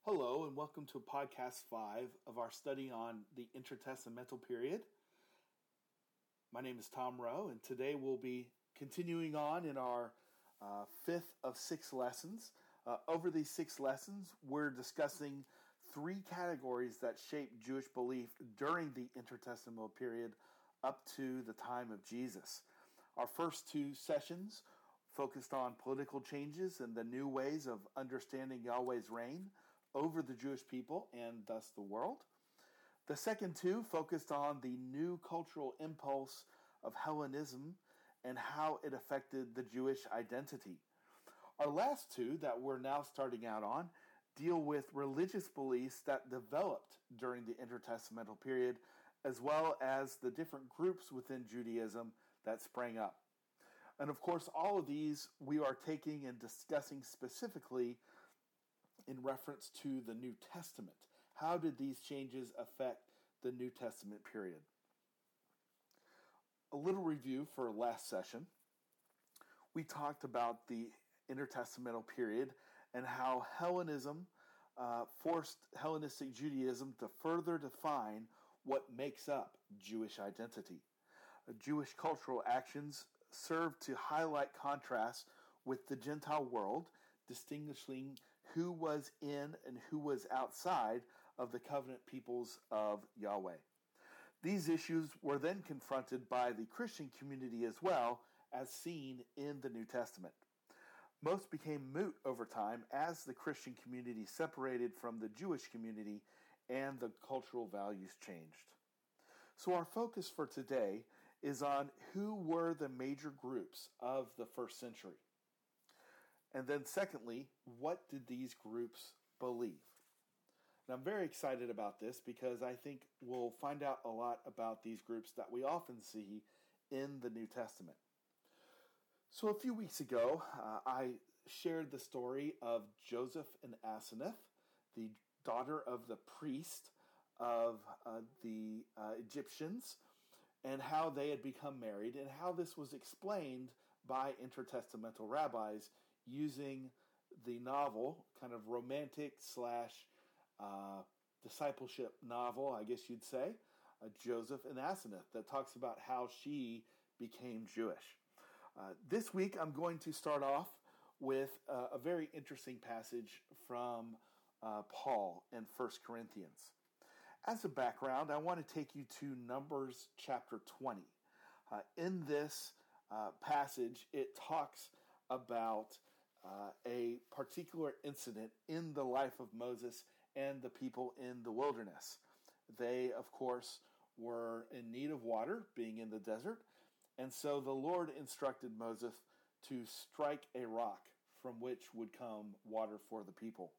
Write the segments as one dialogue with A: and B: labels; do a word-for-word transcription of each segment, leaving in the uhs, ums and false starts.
A: Hello, and welcome to podcast five of our study on the intertestamental period. My name is Tom Rowe, and today we'll be continuing on in our uh, fifth of six lessons. Uh, over these six lessons, we're discussing three categories that shaped Jewish belief during the intertestamental period up to the time of Jesus. Our first two sessions focused on political changes and the new ways of understanding Yahweh's reign over the Jewish people and thus the world. The second two focused on the new cultural impulse of Hellenism and how it affected the Jewish identity. Our last two that we're now starting out on deal with religious beliefs that developed during the intertestamental period, as well as the different groups within Judaism that sprang up. And of course, all of these we are taking and discussing specifically in reference to the New Testament. How did these changes affect the New Testament period? A little review for last session. We talked about the intertestamental period and how Hellenism uh, forced Hellenistic Judaism to further define what makes up Jewish identity. Uh, Jewish cultural actions served to highlight contrasts with the Gentile world, distinguishing who was in and who was outside of the covenant peoples of Yahweh. These issues were then confronted by the Christian community as well, as seen in the New Testament. Most became moot over time as the Christian community separated from the Jewish community and the cultural values changed. So our focus for today is on who were the major groups of the first century. And then secondly, what did these groups believe? And I'm very excited about this because I think we'll find out a lot about these groups that we often see in the New Testament. So a few weeks ago, uh, I shared the story of Joseph and Asenath, the daughter of the priest of uh, the uh, Egyptians, and how they had become married, and how this was explained by intertestamental rabbis using the novel, kind of romantic slash uh, discipleship novel, I guess you'd say, uh, Joseph and Asenath, that talks about how she became Jewish. Uh, this week I'm going to start off with uh, a very interesting passage from uh, Paul in First Corinthians. As a background, I want to take you to Numbers chapter twenty. Uh, in this uh, passage, it talks about uh, a particular incident in the life of Moses and the people in the wilderness. They, of course, were in need of water, being in the desert, and so the Lord instructed Moses to strike a rock from which would come water for the people.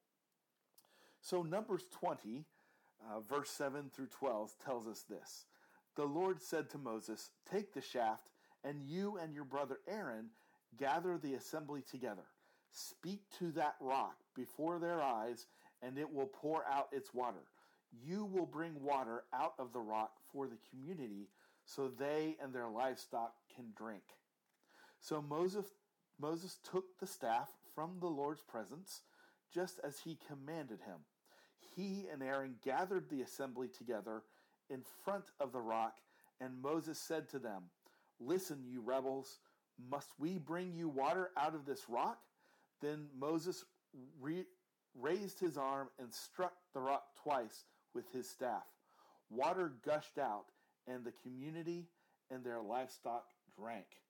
A: So Numbers twenty, uh, verse seven through twelve tells us this. The Lord said to Moses, "Take the shaft, and you and your brother Aaron gather the assembly together. Speak to that rock before their eyes, and it will pour out its water. You will bring water out of the rock for the community, so they and their livestock can drink." So Moses, Moses took the staff from the Lord's presence, just as he commanded him. He and Aaron gathered the assembly together in front of the rock, and Moses said to them, "Listen, you rebels, must we bring you water out of this rock?" Then Moses re- raised his arm and struck the rock twice with his staff. Water gushed out, and the community and their livestock drank.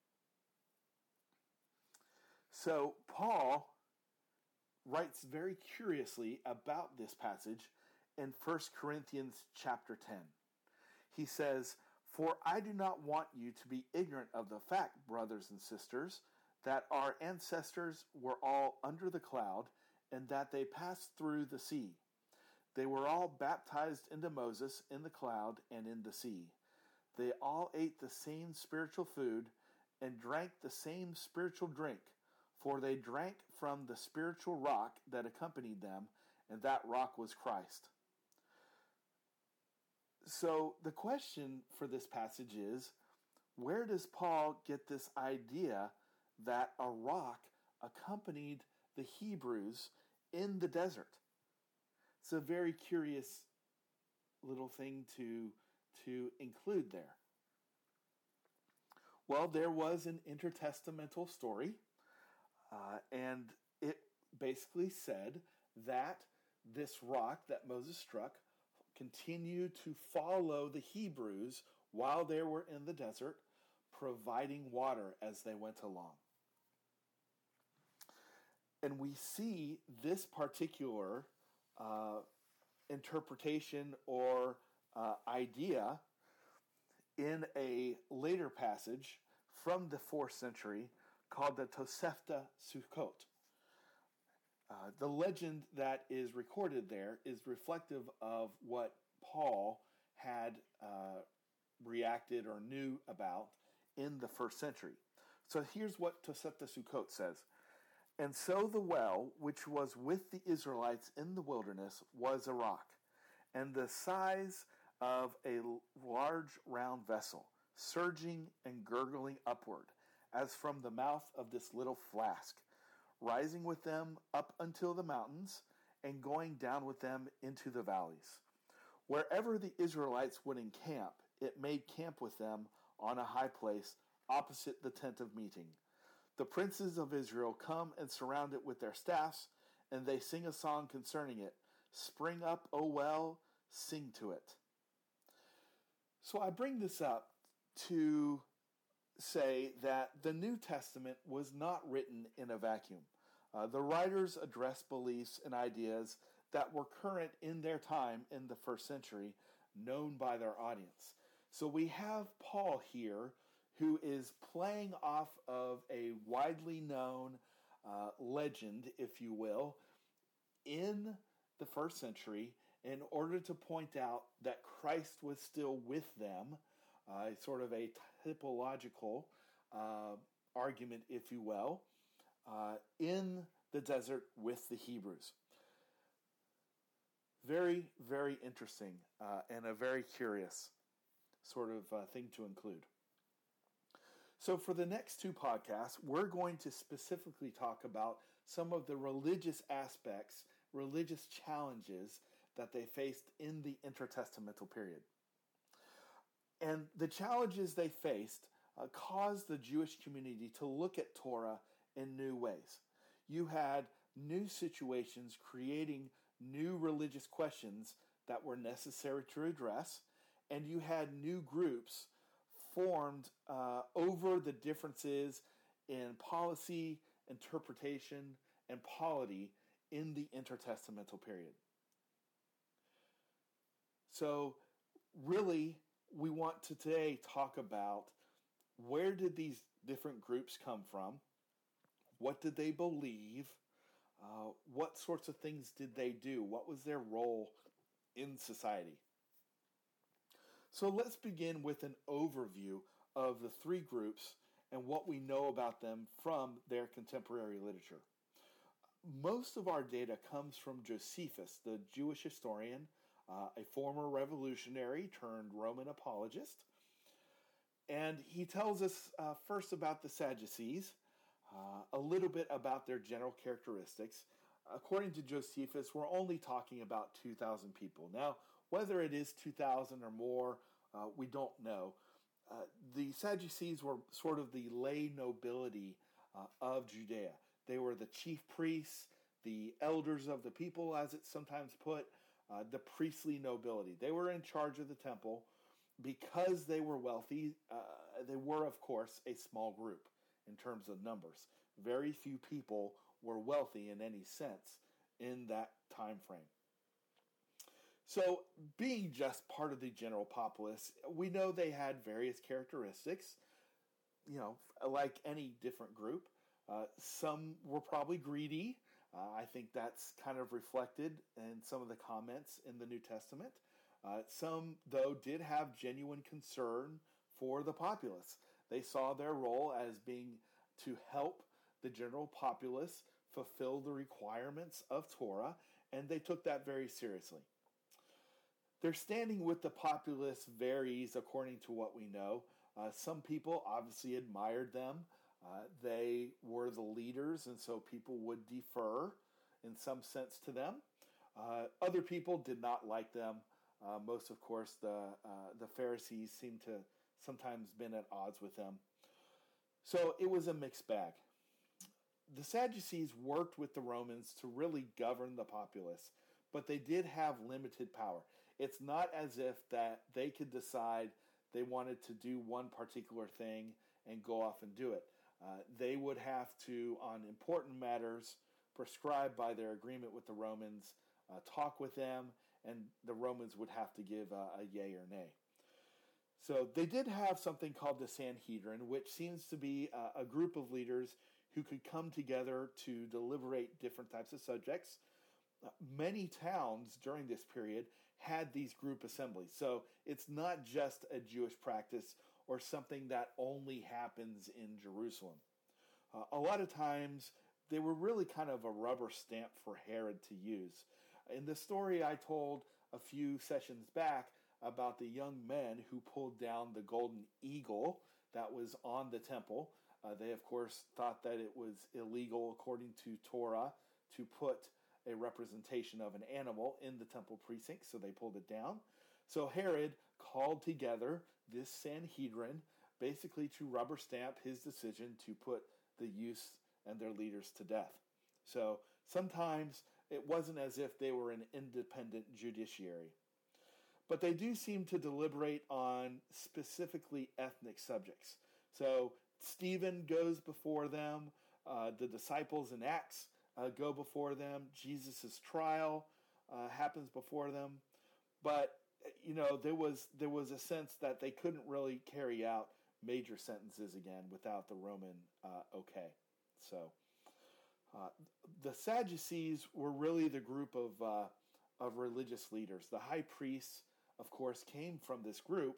A: So Paul writes very curiously about this passage in First Corinthians chapter ten. He says, "For I do not want you to be ignorant of the fact, brothers and sisters, that our ancestors were all under the cloud, and that they passed through the sea. They were all baptized into Moses in the cloud and in the sea. They all ate the same spiritual food and drank the same spiritual drink, for they drank from the spiritual rock that accompanied them, and that rock was Christ." So the question for this passage is, where does Paul get this idea that a rock accompanied the Hebrews in the desert? It's a very curious little thing to, to include there. Well, there was an intertestamental story, uh, and it basically said that this rock that Moses struck continued to follow the Hebrews while they were in the desert, providing water as they went along. And we see this particular uh, interpretation or uh, idea in a later passage from the fourth century called the Tosefta Sukkot. Uh, the legend that is recorded there is reflective of what Paul had uh, reacted or knew about in the first century. So here's what Tosefta Sukkot says. And so the well, which was with the Israelites in the wilderness, was a rock, and the size of a large round vessel, surging and gurgling upward, as from the mouth of this little flask, rising with them up until the mountains, and going down with them into the valleys. Wherever the Israelites would encamp, it made camp with them on a high place, opposite the tent of meeting. The princes of Israel come and surround it with their staffs, and they sing a song concerning it. Spring up, O well, sing to it. So I bring this up to say that the New Testament was not written in a vacuum. Uh, the writers addressed beliefs and ideas that were current in their time in the first century, known by their audience. So we have Paul here, who is playing off of a widely known uh, legend, if you will, in the first century in order to point out that Christ was still with them, uh, sort of a typological uh, argument, if you will, uh, in the desert with the Hebrews. Very, very interesting uh, and a very curious sort of uh, thing to include. So for the next two podcasts, we're going to specifically talk about some of the religious aspects, religious challenges that they faced in the intertestamental period. And the challenges they faced uh, caused the Jewish community to look at Torah in new ways. You had new situations creating new religious questions that were necessary to address, and you had new groups formed uh, over the differences in policy, interpretation, and polity in the intertestamental period. So really, we want to today talk about where did these different groups come from? What did they believe? Uh, what sorts of things did they do? What was their role in society? So let's begin with an overview of the three groups and what we know about them from their contemporary literature. Most of our data comes from Josephus, the Jewish historian, uh, a former revolutionary turned Roman apologist. And he tells us uh, first about the Sadducees, uh, a little bit about their general characteristics. According to Josephus, we're only talking about two thousand people. Now, whether it is two thousand or more, uh, we don't know. Uh, the Sadducees were sort of the lay nobility uh, of Judea. They were the chief priests, the elders of the people, as it's sometimes put, uh, the priestly nobility. They were in charge of the temple. Because they were wealthy, uh, they were, of course, a small group in terms of numbers. Very few people were wealthy in any sense in that time frame. So, being just part of the general populace, we know they had various characteristics, you know, like any different group. Uh, some were probably greedy. Uh, I think that's kind of reflected in some of the comments in the New Testament. Uh, some, though, did have genuine concern for the populace. They saw their role as being to help the general populace fulfill the requirements of Torah, and they took that very seriously. Their standing with the populace varies according to what we know. Uh, some people obviously admired them. Uh, they were the leaders, and so people would defer in some sense to them. Uh, other people did not like them. Uh, most, of course, the uh, the Pharisees seemed to sometimes been at odds with them. So it was a mixed bag. The Sadducees worked with the Romans to really govern the populace, but they did have limited power. It's not as if that they could decide they wanted to do one particular thing and go off and do it. Uh, they would have to, on important matters prescribed by their agreement with the Romans, uh, talk with them, and the Romans would have to give a, a yay or nay. So they did have something called the Sanhedrin, which seems to be a, a group of leaders who could come together to deliberate different types of subjects. Uh, many towns during this period had these group assemblies. So it's not just a Jewish practice or something that only happens in Jerusalem. Uh, a lot of times they were really kind of a rubber stamp for Herod to use. In the story I told a few sessions back about the young men who pulled down the golden eagle that was on the temple, uh, they of course thought that it was illegal according to Torah to put a representation of an animal in the temple precinct, so they pulled it down. So Herod called together this Sanhedrin basically to rubber stamp his decision to put the youths and their leaders to death. So sometimes it wasn't as if they were an independent judiciary. But they do seem to deliberate on specifically ethnic subjects. So Stephen goes before them, uh, the disciples in Acts uh, go before them, Jesus' trial uh, happens before them. But, you know, there was there was a sense that they couldn't really carry out major sentences again without the Roman uh, okay. So uh, the Sadducees were really the group of uh, of religious leaders. The high priests, of course, came from this group.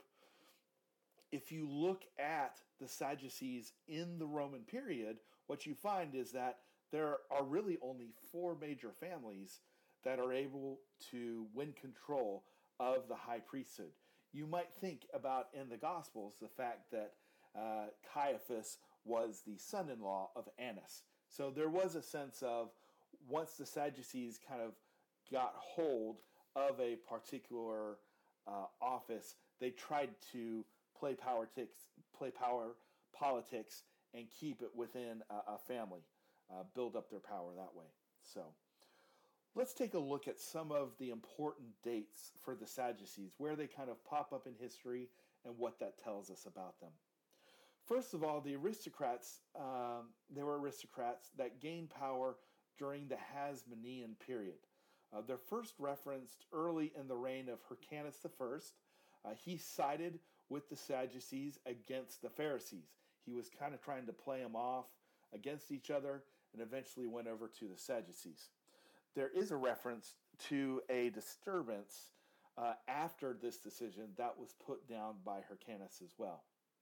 A: If you look at the Sadducees in the Roman period, what you find is that there are really only four major families that are able to win control of the high priesthood. You might think about in the Gospels the fact that uh, Caiaphas was the son-in-law of Annas. So there was a sense of, once the Sadducees kind of got hold of a particular uh, office, they tried to play politics, play power politics, and keep it within a, a family, uh, build up their power that way. So let's take a look at some of the important dates for the Sadducees, where they kind of pop up in history and what that tells us about them. First of all, the aristocrats, um, they were aristocrats that gained power during the Hasmonean period. Uh, they're first referenced early in the reign of Hyrcanus the First. Uh, he sided with the Sadducees against the Pharisees. He was kind of trying to play them off against each other and eventually went over to the Sadducees. There is a reference to a disturbance uh, after this decision that was put down by Hyrcanus as well.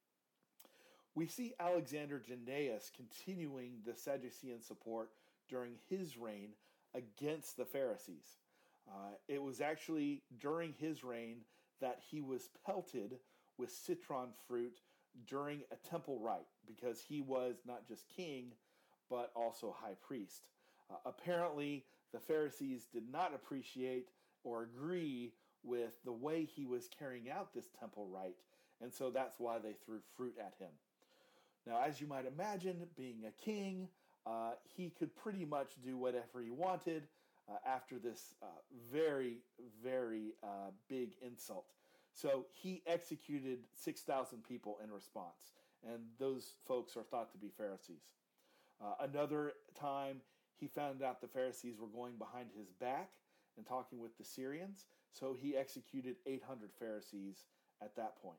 A: We see Alexander Jannaeus continuing the Sadducean support during his reign against the Pharisees. Uh, it was actually during his reign that he was pelted with citron fruit during a temple rite, because he was not just king, but also high priest. Uh, apparently, the Pharisees did not appreciate or agree with the way he was carrying out this temple rite, and so that's why they threw fruit at him. Now, as you might imagine, being a king, uh, he could pretty much do whatever he wanted uh, after this uh, very, very uh, big insult. So he executed six thousand people in response, and those folks are thought to be Pharisees. Uh, another time, he found out the Pharisees were going behind his back and talking with the Syrians, so he executed eight hundred Pharisees at that point.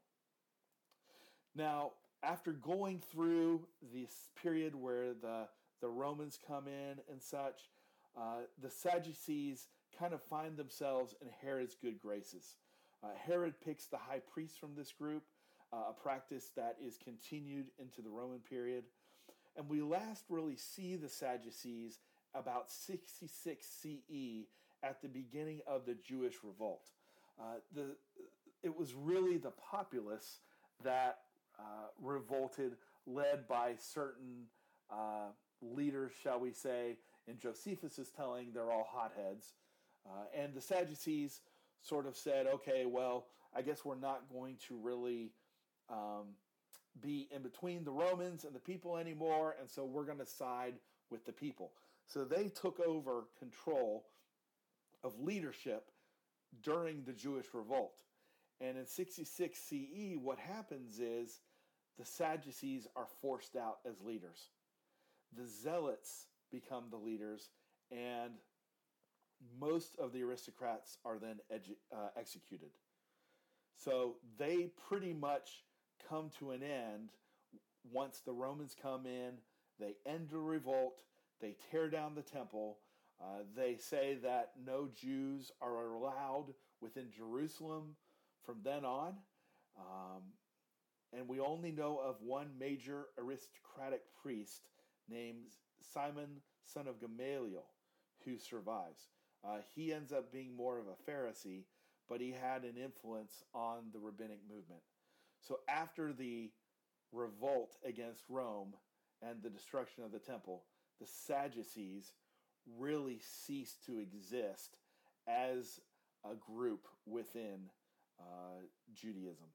A: Now, after going through this period where the, the Romans come in and such, uh, the Sadducees kind of find themselves in Herod's good graces. Uh, Herod picks the high priest from this group, uh, a practice that is continued into the Roman period. And we last really see the Sadducees about sixty-six C E at the beginning of the Jewish revolt. Uh, the, it was really the populace that uh, revolted, led by certain uh, leaders, shall we say. And Josephus is telling they're all hotheads. Uh, and the Sadducees sort of said, okay, well, I guess we're not going to really um, be in between the Romans and the people anymore, and so we're going to side with the people. So they took over control of leadership during the Jewish revolt. And in sixty-six C E, what happens is the Sadducees are forced out as leaders. The Zealots become the leaders, and most of the aristocrats are then edu- uh, executed. So they pretty much come to an end once the Romans come in. They end the revolt. They tear down the temple. Uh, they say that no Jews are allowed within Jerusalem from then on. Um, and we only know of one major aristocratic priest named Simon, son of Gamaliel, who survives. Uh, he ends up being more of a Pharisee, but he had an influence on the rabbinic movement. So after the revolt against Rome and the destruction of the temple, the Sadducees really ceased to exist as a group within uh, Judaism.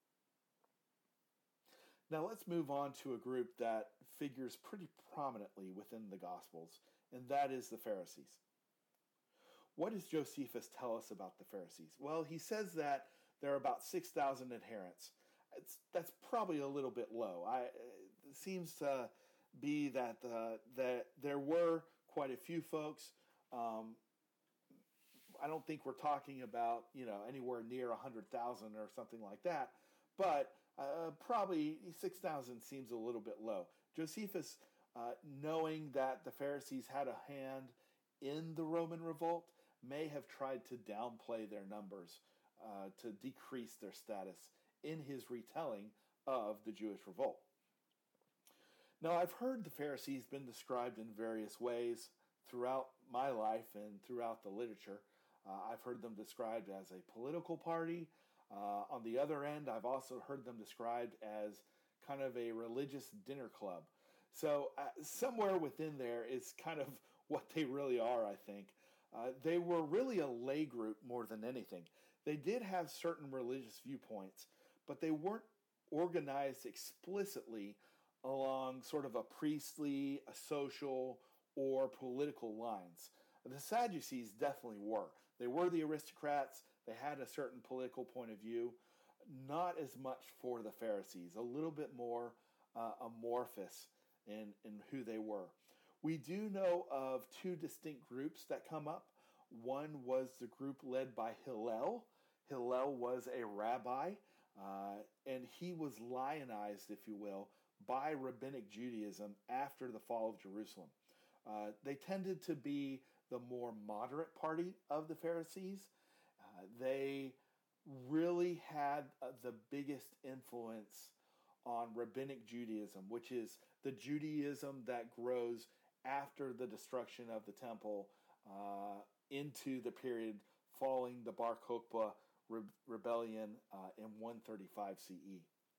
A: Now let's move on to a group that figures pretty prominently within the Gospels, and that is the Pharisees. What does Josephus tell us about the Pharisees? Well, he says that there are about six thousand adherents. It's, that's probably a little bit low. I, it seems to be that, uh, that there were quite a few folks. Um, I don't think we're talking about, you know, anywhere near one hundred thousand or something like that, but uh, probably six thousand seems a little bit low. Josephus, uh, knowing that the Pharisees had a hand in the Roman revolt, may have tried to downplay their numbers uh, to decrease their status in his retelling of the Jewish revolt. Now, I've heard the Pharisees been described in various ways throughout my life and throughout the literature. Uh, I've heard them described as a political party. Uh, on the other end, I've also heard them described as kind of a religious dinner club. So uh, somewhere within there is kind of what they really are, I think. Uh, they were really a lay group more than anything. They did have certain religious viewpoints, but they weren't organized explicitly along sort of a priestly, a social, or political lines. The Sadducees definitely were. They were the aristocrats. They had a certain political point of view. Not as much for the Pharisees. A little bit more uh, amorphous in, in who they were. We do know of two distinct groups that come up. One was the group led by Hillel. Hillel was a rabbi, uh, and he was lionized, if you will, by rabbinic Judaism after the fall of Jerusalem. Uh, they tended to be the more moderate party of the Pharisees. Uh, they really had uh, the biggest influence on rabbinic Judaism, which is the Judaism that grows after the destruction of the temple uh, into the period following the Bar Kokhba re- rebellion uh, in one thirty-five C E.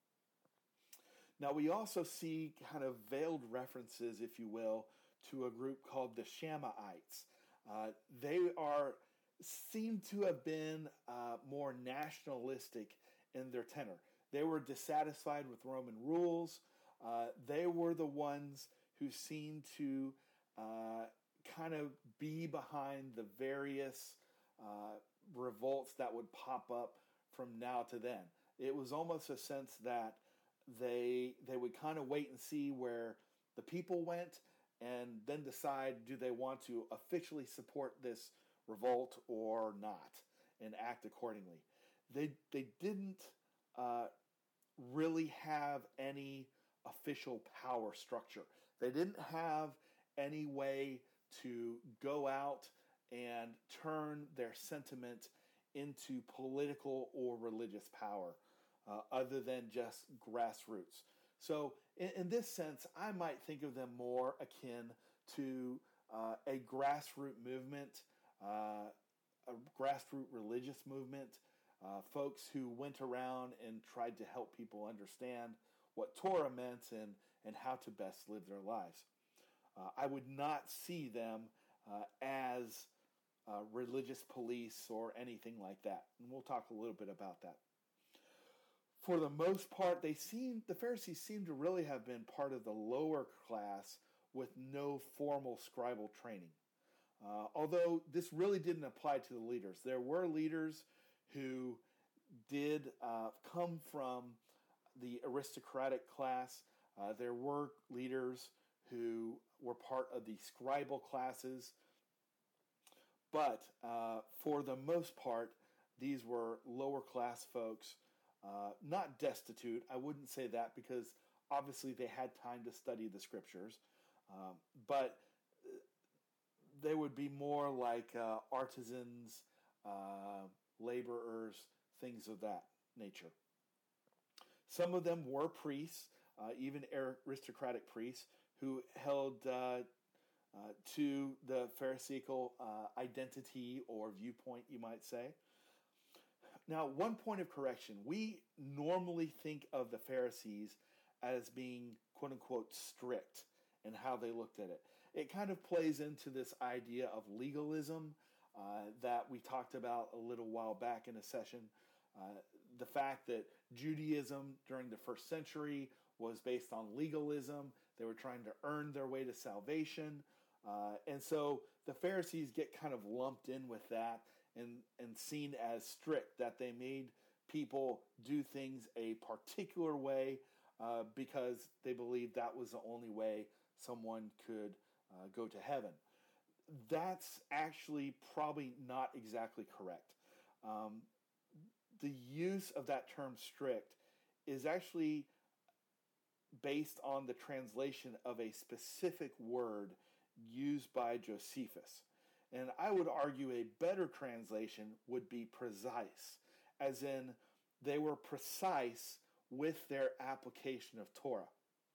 A: Now we also see kind of veiled references, if you will, to a group called the Shammaites. Uh, they are seem to have been uh, more nationalistic in their tenor. They were dissatisfied with Roman rules. Uh, they were the ones who seemed to uh, kind of be behind the various uh, revolts that would pop up from now to then. It was almost a sense that they they would kind of wait and see where the people went and then decide, do they want to officially support this revolt or not, and act accordingly. They they didn't uh, really have any official power structure. They didn't have any way to go out and turn their sentiment into political or religious power, uh, other than just grassroots. So in, in this sense, I might think of them more akin to uh, a grassroots movement, uh, a grassroots religious movement, uh, folks who went around and tried to help people understand what Torah meant and, and how to best live their lives. Uh, I would not see them uh, as uh, religious police or anything like that. And we'll talk a little bit about that. For the most part, they seem the Pharisees seem to really have been part of the lower class with no formal scribal training. Uh, although this really didn't apply to the leaders. There were leaders who did uh, come from the aristocratic class. Uh, there were leaders who were part of the scribal classes. But uh, for the most part, these were lower class folks, uh, not destitute. I wouldn't say that because obviously they had time to study the scriptures. Um, but they would be more like uh, artisans, uh, laborers, things of that nature. Some of them were priests, uh, even aristocratic priests, who held uh, uh, to the Pharisaical uh, identity or viewpoint, you might say. Now, one point of correction. We normally think of the Pharisees as being, quote-unquote, strict in how they looked at it. It kind of plays into this idea of legalism uh, that we talked about a little while back in a session. Uh, the fact that Judaism during the first century was based on legalism. They were trying to earn their way to salvation. Uh, and so the Pharisees get kind of lumped in with that and, and seen as strict, that they made people do things a particular way uh, because they believed that was the only way someone could uh, go to heaven. That's actually probably not exactly correct. Um, the use of that term strict is actually based on the translation of a specific word used by Josephus. And I would argue a better translation would be precise, as in they were precise with their application of Torah.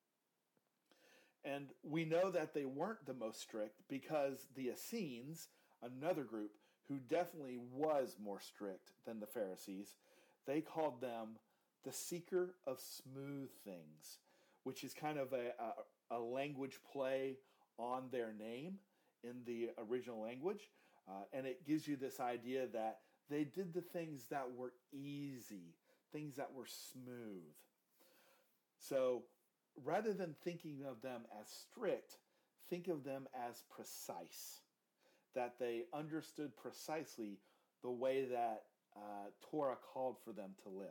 A: And we know that they weren't the most strict because the Essenes, another group who definitely was more strict than the Pharisees, they called them the seeker of smooth things, which is kind of a, a, a language play on their name in the original language. Uh, and it gives you this idea that they did the things that were easy, things that were smooth. So rather than thinking of them as strict, think of them as precise, that they understood precisely the way that uh, Torah called for them to live.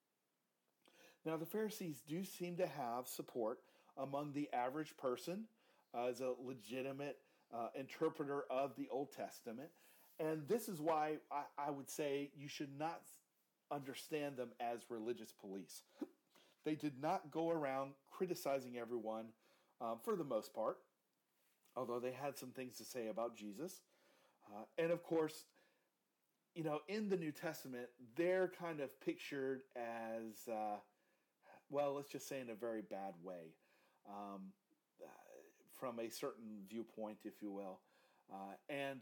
A: Now, the Pharisees do seem to have support among the average person uh, as a legitimate uh, interpreter of the Old Testament. And this is why I, I would say you should not understand them as religious police. They did not go around criticizing everyone um, for the most part, although they had some things to say about Jesus. Uh, and of course, you know, in the New Testament, they're kind of pictured as, uh, well, let's just say in a very bad way, um, uh, from a certain viewpoint, if you will. Uh, and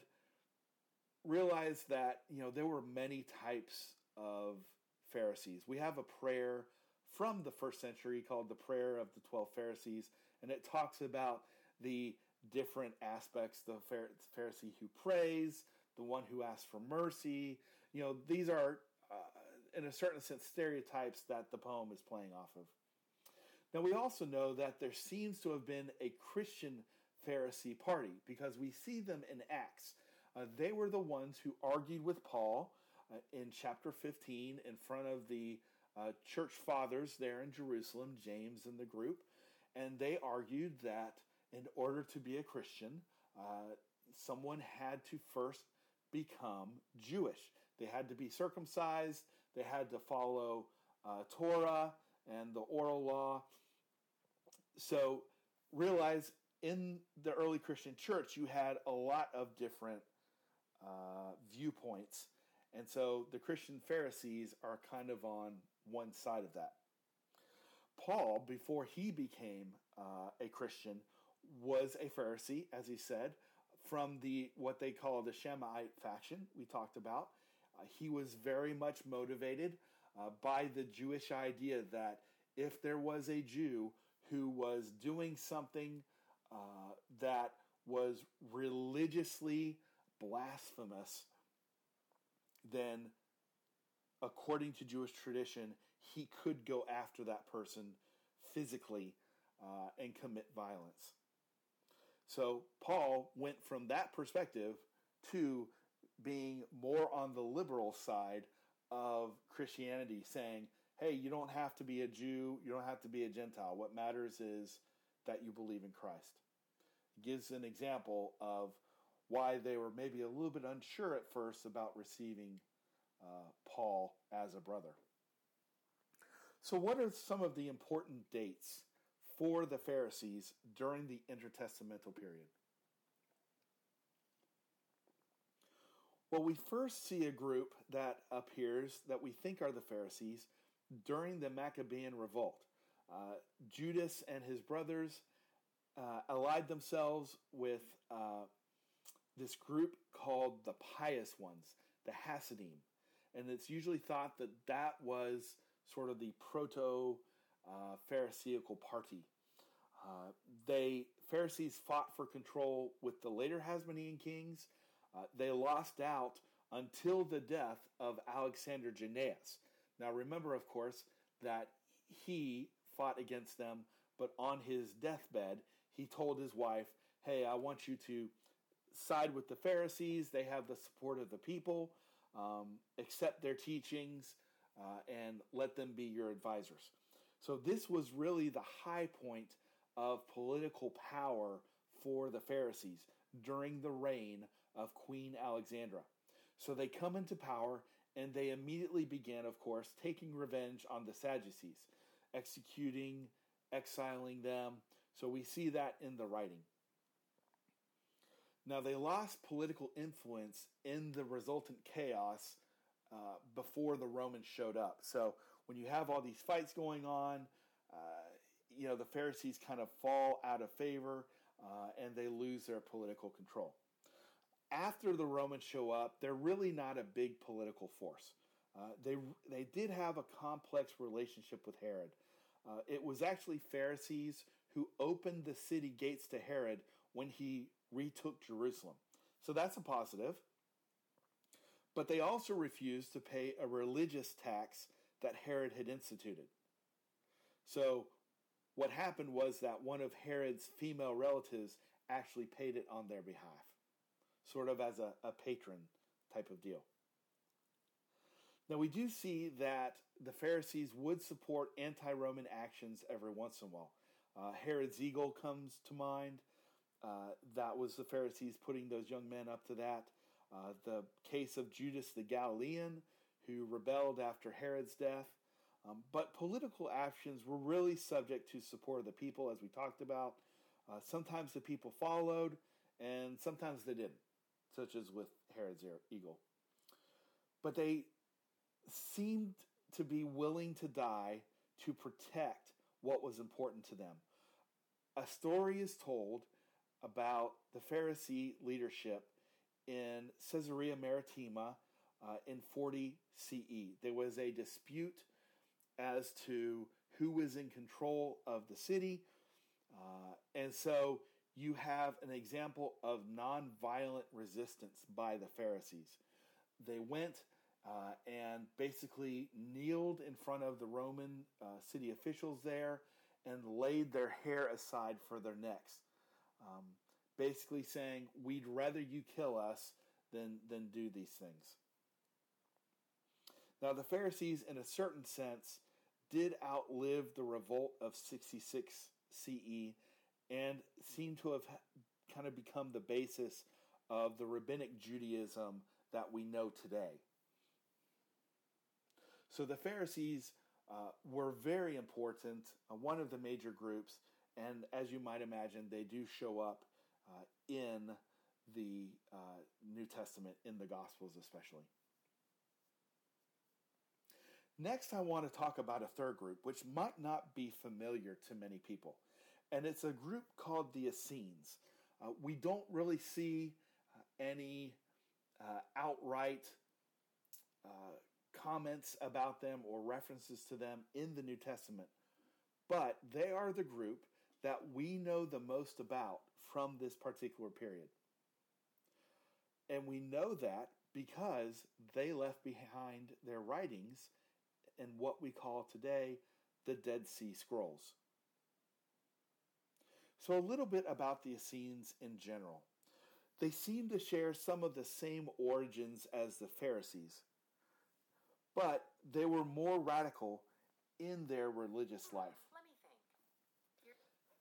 A: realize that, you know, there were many types of Pharisees. We have a prayer from the first century called the Prayer of the Twelve Pharisees, and it talks about the different aspects, the Pharisee who prays, the one who asks for mercy. You know, these are, uh, in a certain sense, stereotypes that the poem is playing off of. Now, we also know that there seems to have been a Christian Pharisee party, because we see them in Acts. Uh, they were the ones who argued with Paul uh, in chapter fifteen in front of the uh, church fathers there in Jerusalem, James and the group. And they argued that in order to be a Christian, uh, someone had to first become Jewish. They had to be circumcised. They had to follow uh, Torah and the oral law. So realize in the early Christian church, you had a lot of different uh, viewpoints. And so the Christian Pharisees are kind of on one side of that. Paul, before he became uh, a Christian, was a Pharisee, as he said, from the what they call the Shammite faction we talked about. Uh, he was very much motivated uh, by the Jewish idea that if there was a Jew who was doing something uh, that was religiously blasphemous, then according to Jewish tradition, he could go after that person physically uh, and commit violence. So Paul went from that perspective to being more on the liberal side of Christianity, saying, hey, you don't have to be a Jew, you don't have to be a Gentile. What matters is that you believe in Christ. He gives an example of why they were maybe a little bit unsure at first about receiving uh, Paul as a brother. So what are some of the important dates for the Pharisees during the intertestamental period? Well, we first see a group that appears that we think are the Pharisees during the Maccabean revolt. Uh, Judas and his brothers uh, allied themselves with uh, this group called the Pious Ones, the Hasidim. And it's usually thought that that was sort of the proto-Pharisaical uh, party. Uh, they Pharisees fought for control with the later Hasmonean kings. Uh, they lost out until the death of Alexander Jannaeus. Now remember, of course, that he fought against them, but on his deathbed, he told his wife, hey, I want you to side with the Pharisees. They have the support of the people. Um, accept their teachings uh, and let them be your advisors. So this was really the high point of political power for the Pharisees during the reign of Queen Alexandra. So they come into power and they immediately began, of course, taking revenge on the Sadducees, executing, exiling them. So we see that in the writing. Now, they lost political influence in the resultant chaos uh, before the Romans showed up. So when you have all these fights going on, uh, you know, the Pharisees kind of fall out of favor uh, and they lose their political control. After the Romans show up, they're really not a big political force. Uh, they they did have a complex relationship with Herod. Uh, it was actually Pharisees who opened the city gates to Herod when he retook Jerusalem. So that's a positive. But they also refused to pay a religious tax that Herod had instituted. So what happened was that one of Herod's female relatives actually paid it on their behalf, sort of as a, a patron type of deal. Now we do see that the Pharisees would support anti-Roman actions every once in a while. Uh, Herod's eagle comes to mind. Uh, that was the Pharisees putting those young men up to that. Uh, the case of Judas the Galilean, who rebelled after Herod's death. Um, but political actions were really subject to support of the people, as we talked about. Uh, sometimes the people followed, and sometimes they didn't, such as with Herod's eagle. But they seemed to be willing to die to protect what was important to them. A story is told about the Pharisee leadership in Caesarea Maritima uh, in forty C E. There was a dispute as to who was in control of the city, uh, and so you have an example of nonviolent resistance by the Pharisees. They went uh, and basically kneeled in front of the Roman uh, city officials there and laid their hair aside for their necks. Um, basically saying, we'd rather you kill us than, than do these things. Now, the Pharisees, in a certain sense, did outlive the revolt of sixty-six C E and seem to have kind of become the basis of the rabbinic Judaism that we know today. So the Pharisees uh, were very important, uh, one of the major groups, and as you might imagine, they do show up uh, in the uh, New Testament, in the Gospels especially. Next, I want to talk about a third group, which might not be familiar to many people, and it's a group called the Essenes. Uh, we don't really see uh, any uh, outright uh, comments about them or references to them in the New Testament, but they are the group that we know the most about from this particular period. And we know that because they left behind their writings in what we call today the Dead Sea Scrolls. So a little bit about the Essenes in general. They seem to share some of the same origins as the Pharisees, but they were more radical in their religious life.
B: Let me think. You're...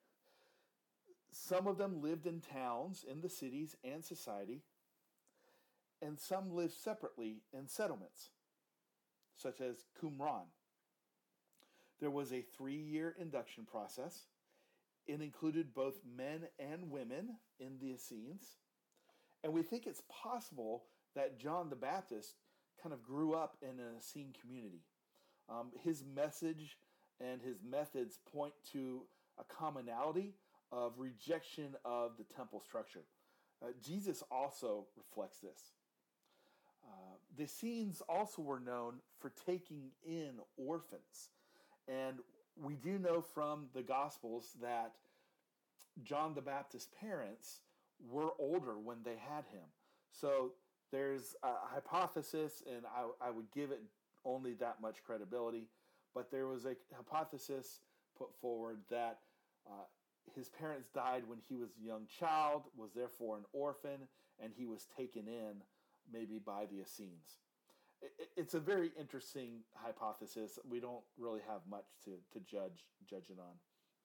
A: Some of them lived in towns, in the cities and society, and some lived separately in settlements, such as Qumran. There was a three-year induction process. It included both men and women in the Essenes. And we think it's possible that John the Baptist kind of grew up in an Essene community. Um, his message and his methods point to a commonality of rejection of the temple structure. Uh, Jesus also reflects this. Uh, the Essenes also were known for taking in orphans. And we do know from the Gospels that John the Baptist's parents were older when they had him. So there's a hypothesis, and I, I would give it only that much credibility, but there was a hypothesis put forward that uh, his parents died when he was a young child, was therefore an orphan, and he was taken in maybe by the Essenes. It, it's a very interesting hypothesis. We don't really have much to, to judge, judge it on.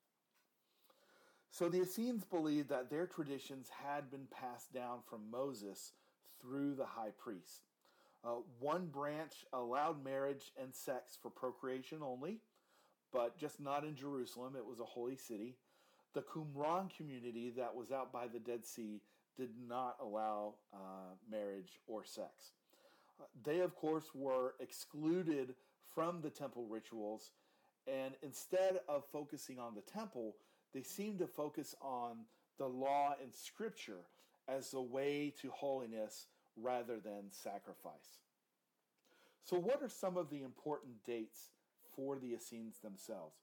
A: So the Essenes believed that their traditions had been passed down from Moses through the high priest. Uh, one branch allowed marriage and sex for procreation only, but just not in Jerusalem. It was a holy city. The Qumran community that was out by the Dead Sea did not allow uh, marriage or sex. Uh, they, of course, were excluded from the temple rituals, and instead of focusing on the temple, they seem to focus on the law and scripture as the way to holiness rather than sacrifice. So what are some of the important dates for the Essenes themselves?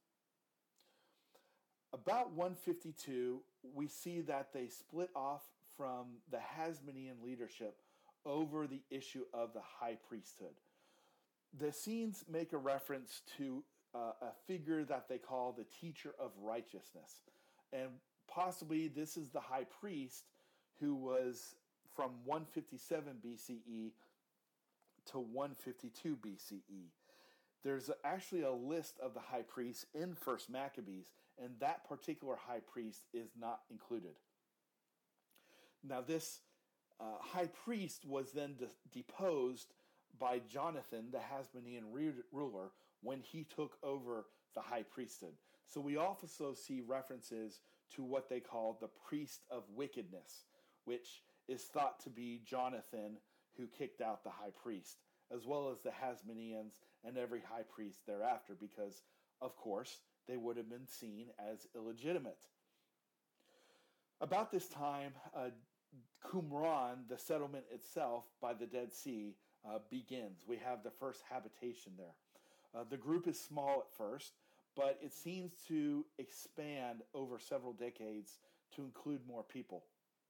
A: About one fifty-two, we see that they split off from the Hasmonean leadership over the issue of the high priesthood. The Essenes make a reference to uh, a figure that they call the teacher of righteousness. And possibly this is the high priest who was from one fifty-seven B C E to one fifty-two B C E. There's actually a list of the high priests in First Maccabees, and that particular high priest is not included. Now this uh, high priest was then de- deposed by Jonathan, the Hasmonean re- ruler, when he took over the high priesthood. So we also see references to what they call the priest of wickedness, which is thought to be Jonathan, who kicked out the high priest, as well as the Hasmoneans and every high priest thereafter, because, of course, they would have been seen as illegitimate. About this time, uh, Qumran, the settlement itself by the Dead Sea, uh, begins. We have the first habitation there. Uh, the group is small at first, but it seems to expand over several decades to include more people.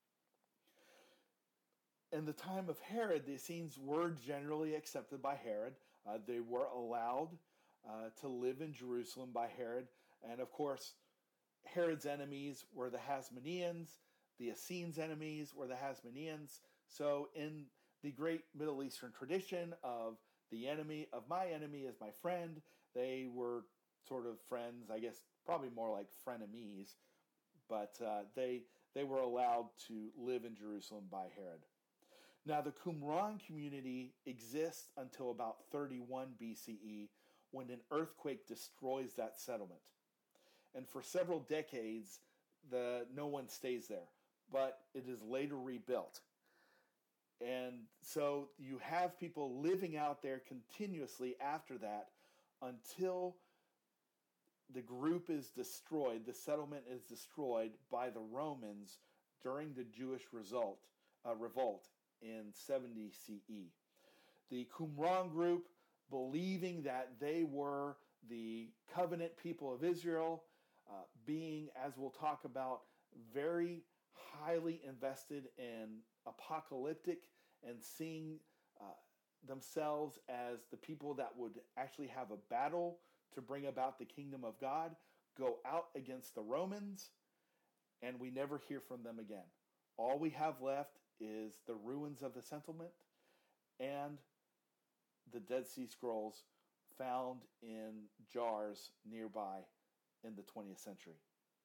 A: In the time of Herod, the Essenes were generally accepted by Herod. Uh, they were allowed uh, to live in Jerusalem by Herod. And of course, Herod's enemies were the Hasmoneans. The Essenes' enemies were the Hasmoneans. So in the great Middle Eastern tradition of the enemy of my enemy is my friend, they were sort of friends, I guess probably more like frenemies. But uh, they, they were allowed to live in Jerusalem by Herod. Now, the Qumran community exists until about thirty-one B C E, when an earthquake destroys that settlement. And for several decades, the no one stays there, but it is later rebuilt. And so you have people living out there continuously after that until the group is destroyed, the settlement is destroyed by the Romans during the Jewish result, uh, revolt in seventy C E. The Qumran group, believing that they were the covenant people of Israel, uh, being, as we'll talk about, very highly invested in apocalyptic and seeing uh, themselves as the people that would actually have a battle to bring about the kingdom of God, go out against the Romans, and we never hear from them again. All we have left is the ruins of the settlement and the Dead Sea Scrolls found in jars nearby in the twentieth century.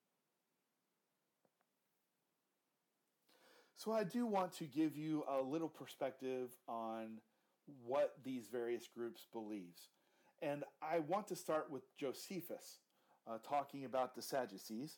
A: So I do want to give you a little perspective on what these various groups believes. And I want to start with Josephus, uh, talking about the Sadducees.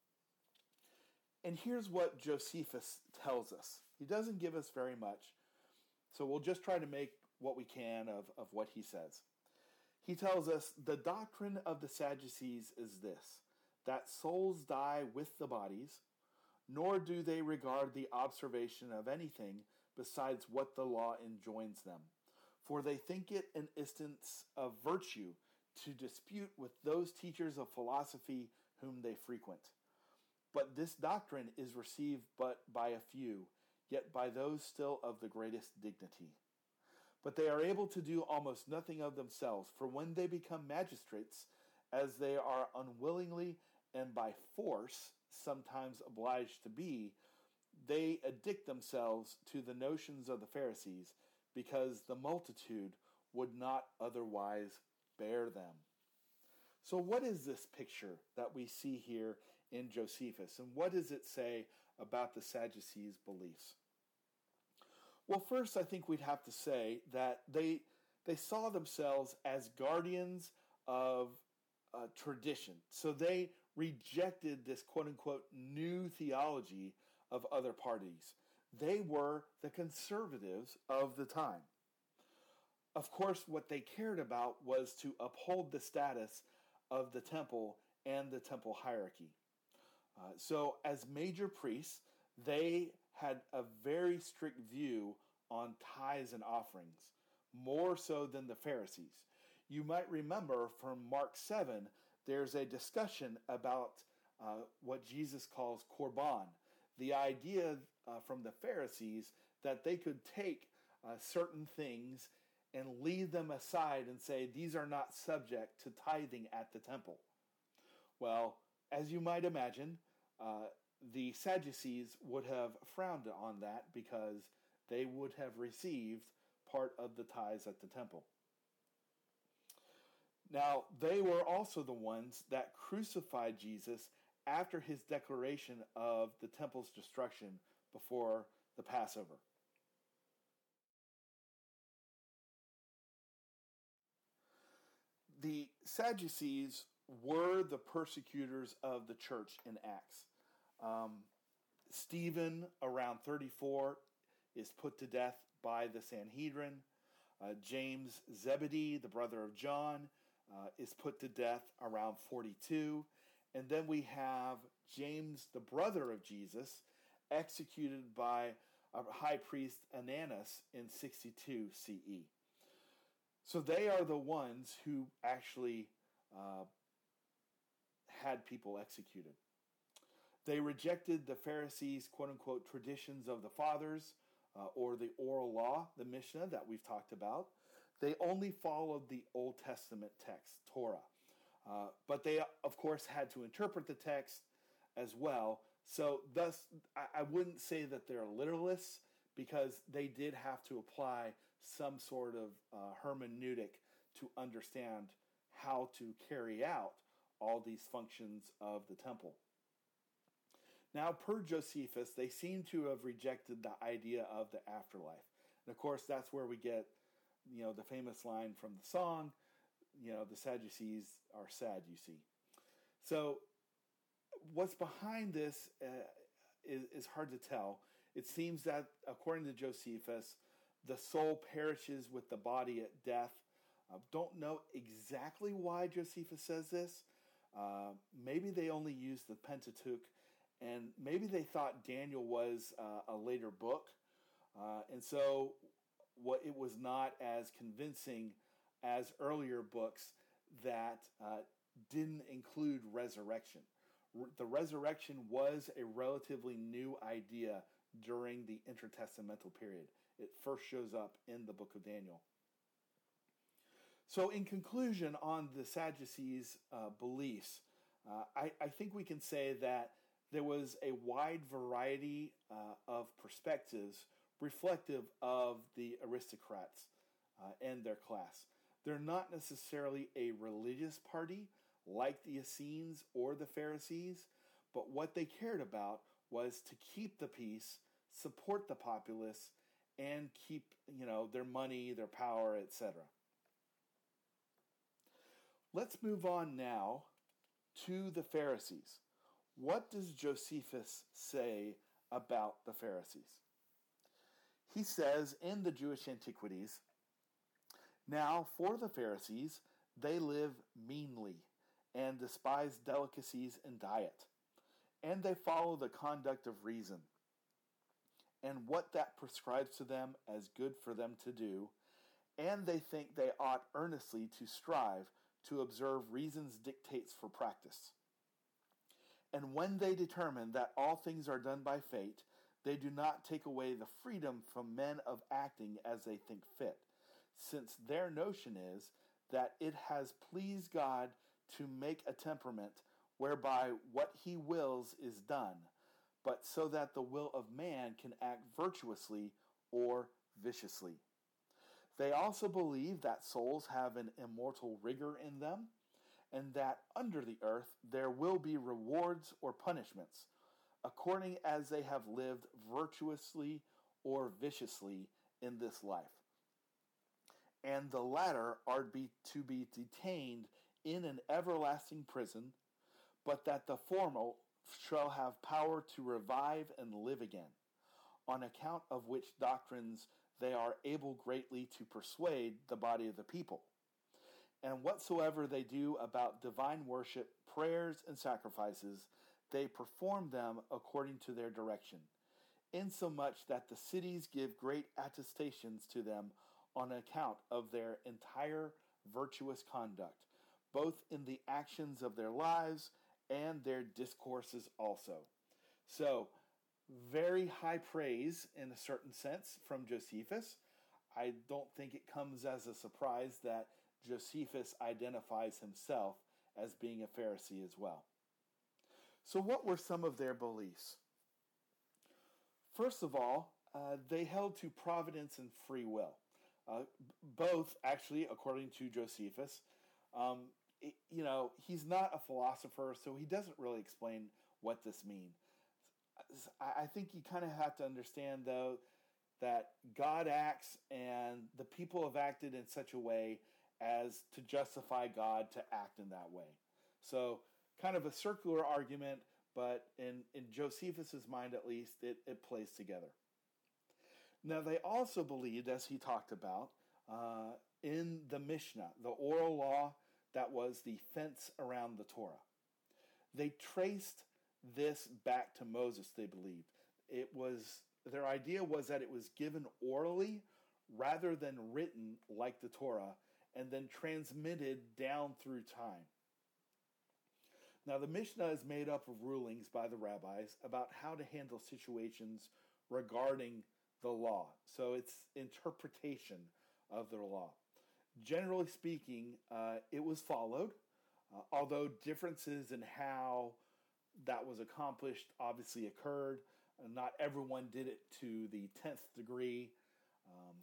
A: And here's what Josephus tells us. He doesn't give us very much, so we'll just try to make what we can of, of what he says. He tells us, the doctrine of the Sadducees is this, that souls die with the bodies, nor do they regard the observation of anything besides what the law enjoins them. For they think it an instance of virtue to dispute with those teachers of philosophy whom they frequent. But this doctrine is received but by a few, yet by those still of the greatest dignity. But they are able to do almost nothing of themselves, for when they become magistrates, as they are unwillingly and by force sometimes obliged to be, they addict themselves to the notions of the Pharisees, because the multitude would not otherwise bear them. So what is this picture that we see here in Josephus, and what does it say about the Sadducees' beliefs? Well, first I think we'd have to say that they they saw themselves as guardians of uh, tradition. So they rejected this quote-unquote new theology of other parties. They were the conservatives of the time. Of course, what they cared about was to uphold the status of the temple and the temple hierarchy. Uh, so as major priests, they had a very strict view on tithes and offerings, more so than the Pharisees. You might remember from Mark seven, there's a discussion about uh, what Jesus calls korban, the idea uh, from the Pharisees that they could take uh, certain things and leave them aside and say, these are not subject to tithing at the temple. Well, as you might imagine, uh, the Sadducees would have frowned on that because they would have received part of the tithes at the temple. Now, they were also the ones that crucified Jesus after his declaration of the temple's destruction before the Passover. The Sadducees were the persecutors of the church in Acts. Um, Stephen, around thirty-four, is put to death by the Sanhedrin. Uh, James Zebedee, the brother of John, uh, is put to death around forty-two. And then we have James, the brother of Jesus, executed by a high priest Ananus in sixty-two C E. So they are the ones who actually uh, had people executed. They rejected the Pharisees' quote-unquote traditions of the fathers, uh, or the oral law, the Mishnah that we've talked about. They only followed the Old Testament text, Torah. Uh, but they, of course, had to interpret the text as well. So thus, I, I wouldn't say that they're literalists, because they did have to apply some sort of uh, hermeneutic to understand how to carry out all these functions of the temple. Now, per Josephus, they seem to have rejected the idea of the afterlife. And of course, that's where we get, you know, the famous line from the song, you know, the Sadducees are sad, you see. So what's behind this uh, is, is hard to tell. It seems that, according to Josephus, the soul perishes with the body at death. Uh, don't know exactly why Josephus says this. Uh, maybe they only used the Pentateuch, and maybe they thought Daniel was uh, a later book, uh, and so what it was not as convincing as earlier books that uh, didn't include resurrection. Re- the resurrection was a relatively new idea during the intertestamental period. It first shows up in the book of Daniel. So in conclusion on the Sadducees' uh, beliefs, uh, I, I think we can say that there was a wide variety uh, of perspectives reflective of the aristocrats uh, and their class. They're not necessarily a religious party like the Essenes or the Pharisees, but what they cared about was to keep the peace, support the populace, and keep, you know, their money, their power, et cetera. Let's move on now to the Pharisees. What does Josephus say about the Pharisees? He says in the Jewish Antiquities, "Now for the Pharisees, they live meanly and despise delicacies in diet, and they follow the conduct of reason, and what that prescribes to them as good for them to do, and they think they ought earnestly to strive to observe reason's dictates for practice. And when they determine that all things are done by fate, they do not take away the freedom from men of acting as they think fit, since their notion is that it has pleased God to make a temperament whereby what he wills is done, but so that the will of man can act virtuously or viciously. They also believe that souls have an immortal rigor in them, and that under the earth there will be rewards or punishments, according as they have lived virtuously or viciously in this life. And the latter are be, to be detained in an everlasting prison, but that the former shall have power to revive and live again, on account of which doctrines they are able greatly to persuade the body of the people. And whatsoever they do about divine worship, prayers, and sacrifices, they perform them according to their direction, insomuch that the cities give great attestations to them on account of their entire virtuous conduct, both in the actions of their lives and their discourses also." So, very high praise in a certain sense from Josephus. I don't think it comes as a surprise that Josephus identifies himself as being a Pharisee as well. So what were some of their beliefs? First of all, uh, they held to providence and free will. Uh, both, actually, according to Josephus. Um, it, you know, he's not a philosopher, so he doesn't really explain what this means. I think you kind of have to understand, though, that God acts and the people have acted in such a way as to justify God to act in that way. So kind of a circular argument, but in, in Josephus's mind at least, it, it plays together. Now they also believed, as he talked about, uh, in the Mishnah, the oral law that was the fence around the Torah. They traced this back to Moses, they believed. It was, their idea was that it was given orally rather than written like the Torah, and then transmitted down through time. Now the Mishnah is made up of rulings by the rabbis about how to handle situations regarding the law. So it's interpretation of the law. Generally speaking, uh, it was followed, uh, although differences in how that was accomplished obviously occurred. Uh, not everyone did it to the tenth degree. Um,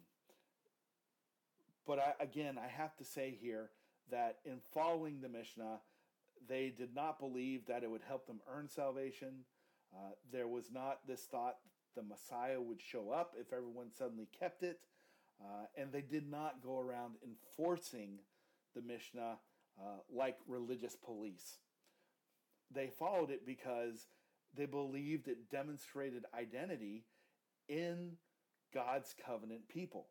A: but I, again, I have to say here that in following the Mishnah, they did not believe that it would help them earn salvation. Uh, there was not this thought the Messiah would show up if everyone suddenly kept it. Uh, and they did not go around enforcing the Mishnah uh, like religious police. They followed it because they believed it demonstrated identity in God's covenant people.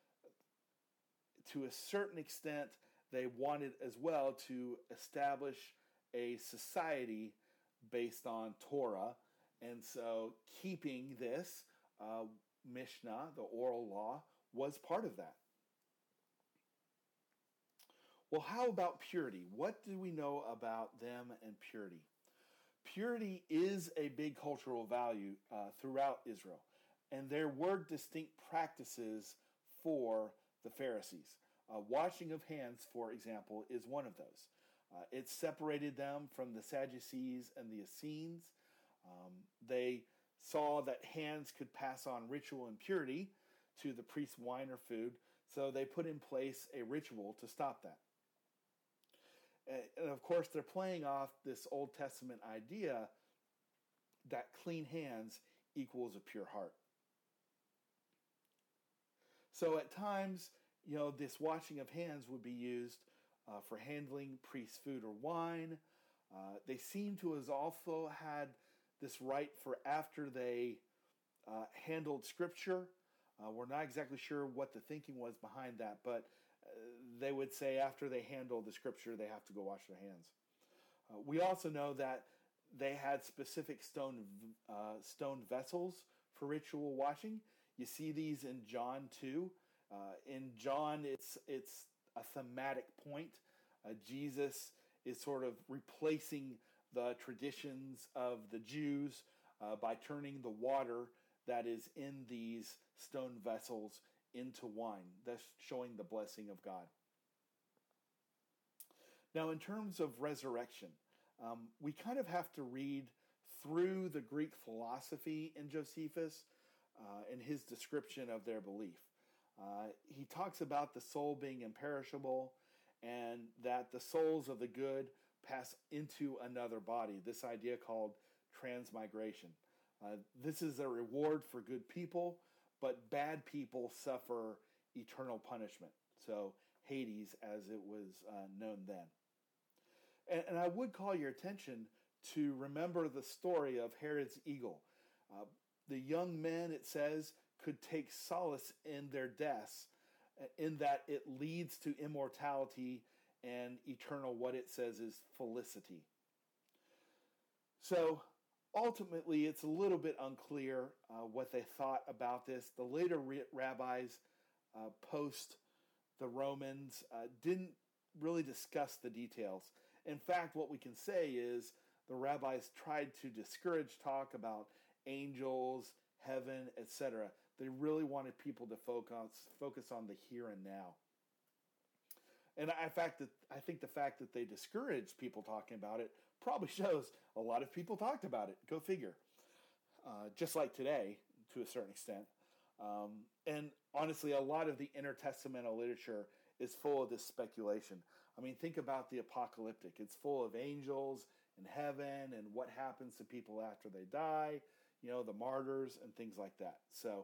A: To a certain extent, they wanted as well to establish a society based on Torah, and so keeping this uh, Mishnah, the oral law, was part of that. Well, how about purity? What do we know about them and purity? Purity is a big cultural value uh, throughout Israel, and there were distinct practices for the Pharisees. Uh, washing of hands, for example, is one of those. Uh, it separated them from the Sadducees and the Essenes. Um, they saw that hands could pass on ritual impurity to the priest's wine or food, so they put in place a ritual to stop that. And of course, they're playing off this Old Testament idea that clean hands equals a pure heart. So at times, you know, this washing of hands would be used uh, for handling priest's food or wine. Uh, they seem to have also had this right for after they uh, handled Scripture. Uh, we're not exactly sure what the thinking was behind that, but uh, they would say after they handle the Scripture, they have to go wash their hands. Uh, we also know that they had specific stone uh, stone vessels for ritual washing. You see these in John two. Uh, in John, it's it's a thematic point. Uh, Jesus is sort of replacing the traditions of the Jews uh, by turning the water that is in these stone vessels into wine, thus showing the blessing of God. Now, in terms of resurrection, um, we kind of have to read through the Greek philosophy in Josephus uh, and his description of their belief. Uh, he talks about the soul being imperishable and that the souls of the good pass into another body, this idea called transmigration. Uh, this is a reward for good people, but bad people suffer eternal punishment. So Hades, as it was uh, known then. And, and I would call your attention to remember the story of Herod's eagle. Uh, the young men, it says, could take solace in their deaths, in that it leads to immortality and eternal, what it says is felicity. So ultimately, it's a little bit unclear uh, what they thought about this. The later re- rabbis uh, post the Romans uh, didn't really discuss the details. In fact, what we can say is the rabbis tried to discourage talk about angels, heaven, et cetera. They really wanted people to focus focus on the here and now. And I, fact that, I think the fact that they discouraged people talking about it probably shows a lot of people talked about it. Go figure. Uh, just like today, to a certain extent. Um, and honestly, a lot of the intertestamental literature is full of this speculation. I mean, think about the apocalyptic. It's full of angels and heaven and what happens to people after they die, you know, the martyrs and things like that. So,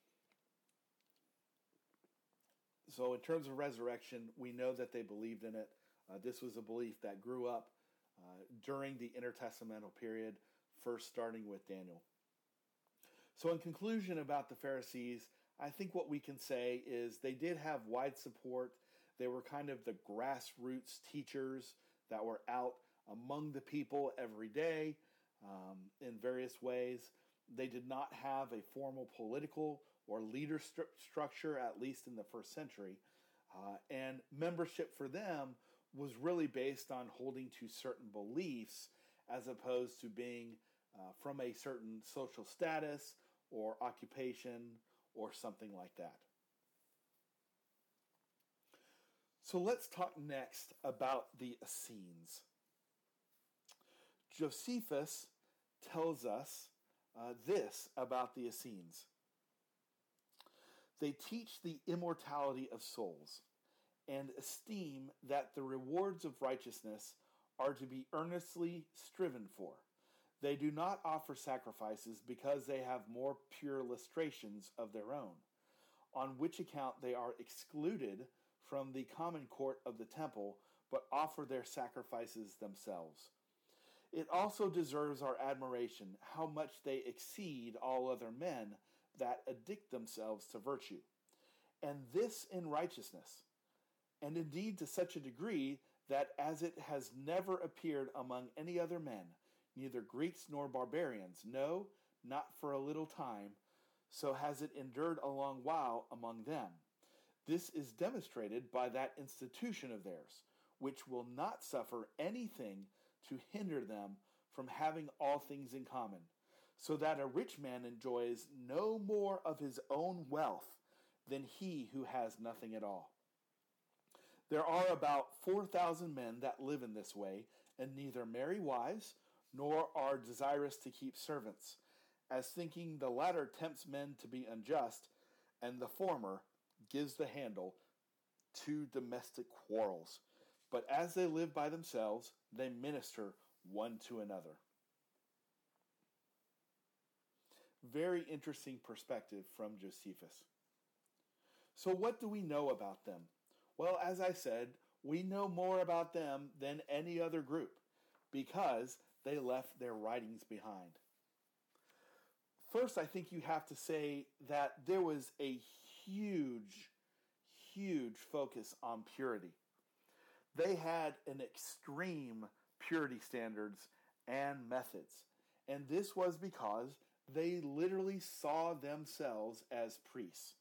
A: so in terms of resurrection, we know that they believed in it. Uh, this was a belief that grew up uh, during the intertestamental period, first starting with Daniel. So in conclusion about the Pharisees, I think what we can say is they did have wide support. They were kind of the grassroots teachers that were out among the people every day um, in various ways. They did not have a formal political or leader st- structure, at least in the first century. Uh, and membership for them was really based on holding to certain beliefs as opposed to being uh, from a certain social status or occupation or something like that. So let's talk next about the Essenes. Josephus tells us uh, this about the Essenes. They teach the immortality of souls and esteem that the rewards of righteousness are to be earnestly striven for. They do not offer sacrifices because they have more pure lustrations of their own, on which account they are excluded from the common court of the temple, but offer their sacrifices themselves. It also deserves our admiration how much they exceed all other men that addict themselves to virtue, and this in righteousness, and indeed to such a degree that as it has never appeared among any other men, neither Greeks nor barbarians, no, not for a little time, so has it endured a long while among them. This is demonstrated by that institution of theirs, which will not suffer anything to hinder them from having all things in common, so that a rich man enjoys no more of his own wealth than he who has nothing at all. There are about four thousand men that live in this way, and neither marry wives, nor are desirous to keep servants, as thinking the latter tempts men to be unjust, and the former gives the handle to domestic quarrels. But as they live by themselves, they minister one to another. Very interesting perspective from Josephus. So what do we know about them? Well, as I said, we know more about them than any other group because they left their writings behind. First, I think you have to say that there was a huge, huge focus on purity. They had an extreme purity standards and methods, and this was because they literally saw themselves as priests.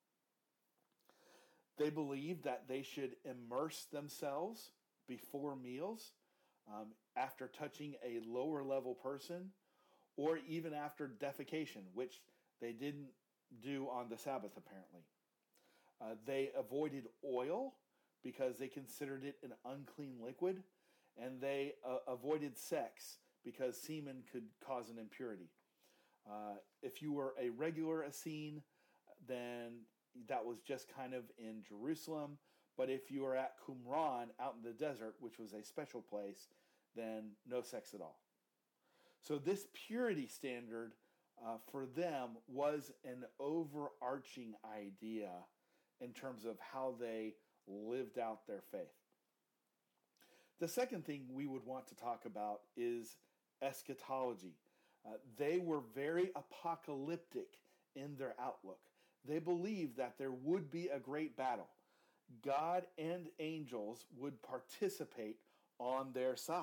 A: They believed that they should immerse themselves before meals, um, after touching a lower level person, or even after defecation, which they didn't do on the Sabbath apparently. Uh, they avoided oil because they considered it an unclean liquid, and they uh, avoided sex because semen could cause an impurity. Uh, if you were a regular Essene, then that was just kind of in Jerusalem. But if you were at Qumran, out in the desert, which was a special place, then no sex at all. So this purity standard uh, for them was an overarching idea in terms of how they lived out their faith. The second thing we would want to talk about is eschatology. Uh, they were very apocalyptic in their outlook. They believed that there would be a great battle. God and angels would participate on their side.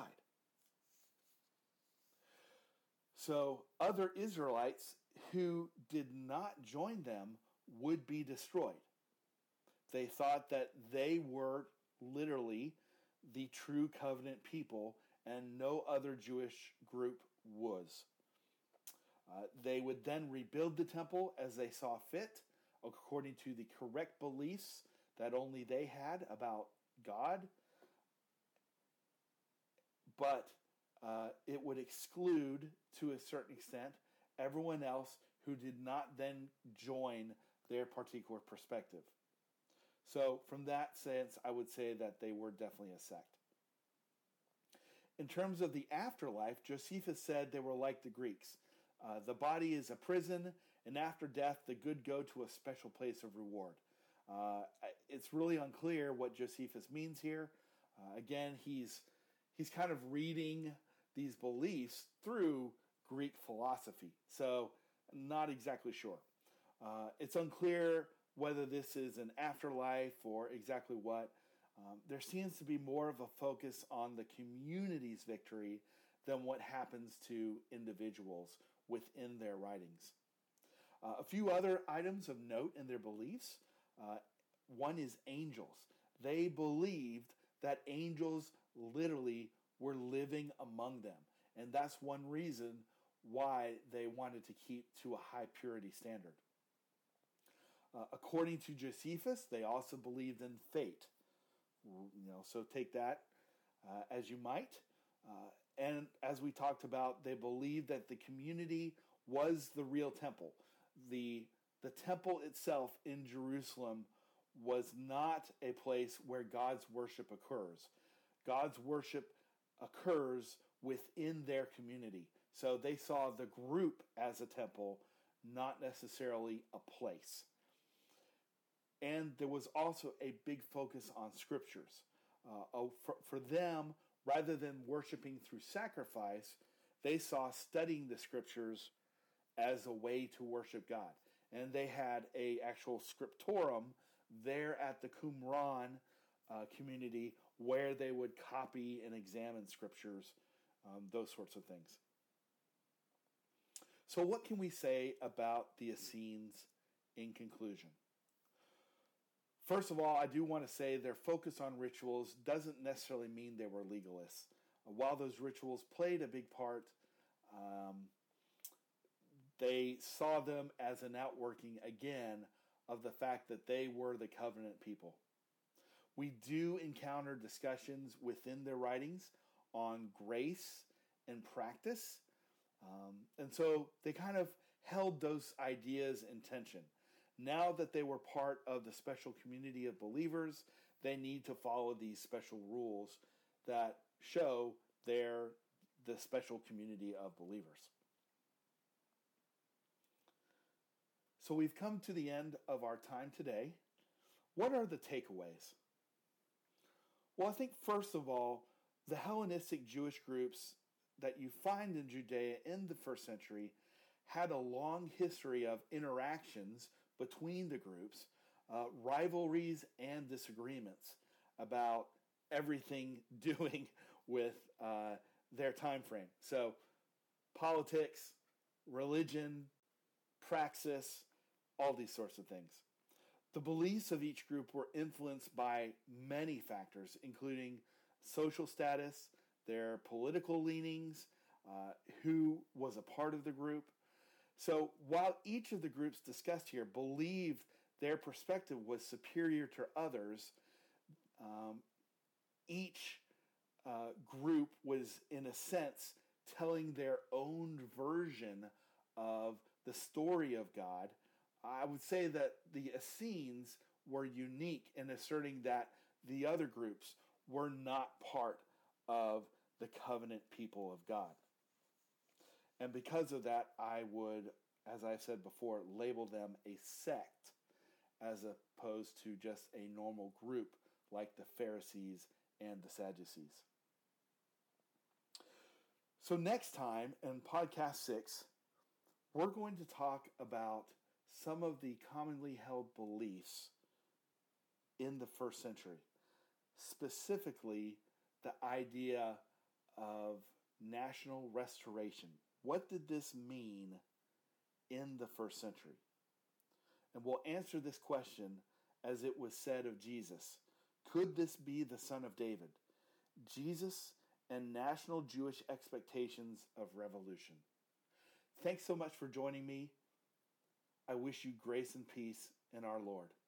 A: So other Israelites who did not join them would be destroyed. They thought that they were literally the true covenant people and no other Jewish group was. Uh, they would then rebuild the temple as they saw fit, according to the correct beliefs that only they had about God. But uh, it would exclude, to a certain extent, everyone else who did not then join their particular perspective. So from that sense, I would say that they were definitely a sect. In terms of the afterlife, Josephus said they were like the Greeks. Uh, the body is a prison, and after death, the good go to a special place of reward. Uh, it's really unclear what Josephus means here. Uh, again, he's he's kind of reading these beliefs through Greek philosophy, so not exactly sure. Uh, it's unclear whether this is an afterlife or exactly what. Um, there seems to be more of a focus on the community's victory than what happens to individuals within their writings. Uh, a few other items of note in their beliefs. Uh, one is angels. They believed that angels literally were living among them. And that's one reason why they wanted to keep to a high purity standard. Uh, according to Josephus, they also believed in fate. You know, so take that uh, as you might. Uh, and as we talked about, they believed that the community was the real temple. The, the temple itself in Jerusalem was not a place where God's worship occurs. God's worship occurs within their community. So they saw the group as a temple, not necessarily a place. And there was also a big focus on scriptures. Uh, for, for them, rather than worshiping through sacrifice, they saw studying the scriptures as a way to worship God. And they had a actual scriptorum there at the Qumran uh, community where they would copy and examine scriptures, um, those sorts of things. So what can we say about the Essenes in conclusion? First of all, I do want to say their focus on rituals doesn't necessarily mean they were legalists. While those rituals played a big part, um, they saw them as an outworking again of the fact that they were the covenant people. We do encounter discussions within their writings on grace and practice. Um, and so they kind of held those ideas in tension. Now that they were part of the special community of believers, they need to follow these special rules that show they're the special community of believers. So we've come to the end of our time today. What are the takeaways? Well, I think first of all, the Hellenistic Jewish groups that you find in Judea in the first century had a long history of interactions between the groups, uh, rivalries and disagreements about everything doing with uh, their time frame. So politics, religion, praxis, all these sorts of things. The beliefs of each group were influenced by many factors, including social status, their political leanings, uh, who was a part of the group. So while each of the groups discussed here believed their perspective was superior to others, um, each uh, group was, in a sense, telling their own version of the story of God. I would say that the Essenes were unique in asserting that the other groups were not part of the covenant people of God. And because of that, I would, as I've said before, label them a sect as opposed to just a normal group like the Pharisees and the Sadducees. So next time in podcast six, we're going to talk about some of the commonly held beliefs in the first century, specifically the idea of national restoration. What did this mean in the first century? And we'll answer this question as it was said of Jesus. Could this be the Son of David? Jesus and national Jewish expectations of revolution. Thanks so much for joining me. I wish you grace and peace in our Lord.